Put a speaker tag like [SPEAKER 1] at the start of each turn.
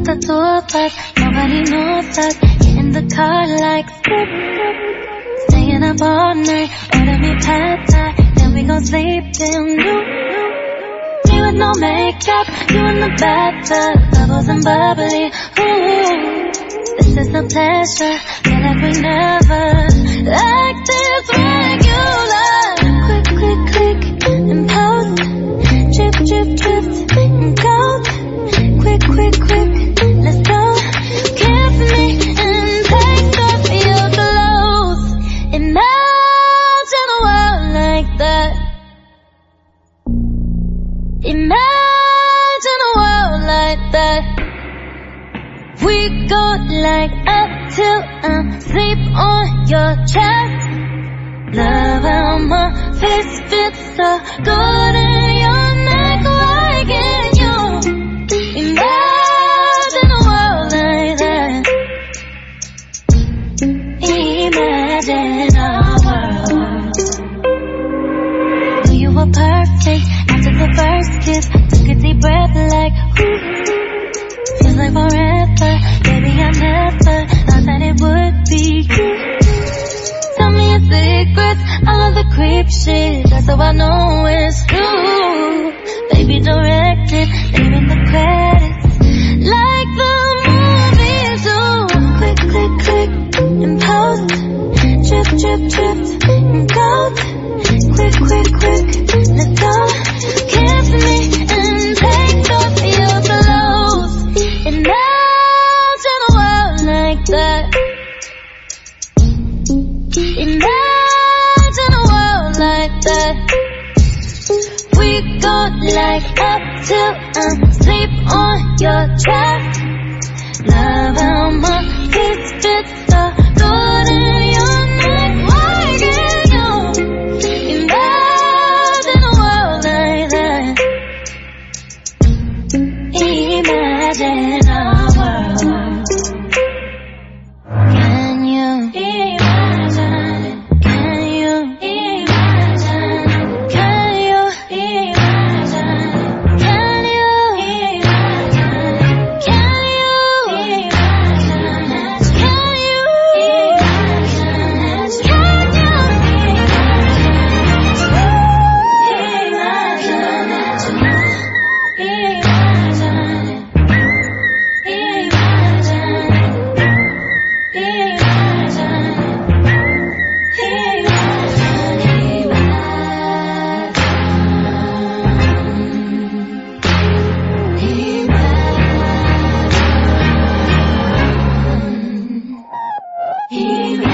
[SPEAKER 1] out the door, but nobody knows us. Get in the car like skip. Staying up all night, order me pad thai, then we gon' sleep till noon. Me with no makeup, you in the bathtub, bubbles and bubbly. Ooh, this is a pleasure, feel like we never like this regular. Quick, quick, quick, and pout. Drip, drip, drip, and coat. Quick, quick, quick, let's go. Kiss me and take off your clothes. Imagine a world like that. Imagine a world like that. We go like up till I'm asleep on your chest. Love how my face fits so good in your neck. Why can't you imagine a world like that? Imagine a world. You were perfect after the first kiss. Took a deep breath like ooh. Feels like forever, baby I never thought that it would be you. Tell me your secrets, all of the creep shit, just so I know it's true. Baby direct it, name in the credits, like the movies do. Quick, quick, quick, and post. Drip, drip, drip, and coat. Quick, quick, quick, let's go. Kiss me and take off your clothes. Imagine a world like that. Imagine a world like that. We go like up till I'm asleep on your chest. Love how my kiss fits so good in your neck. Why can't you imagine a world like that? Imagine a world. Can you imagine it? Can you imagine it? Can you imagine it? Can you imagine it? Can you imagine it? Can you imagine it? Can you imagine it?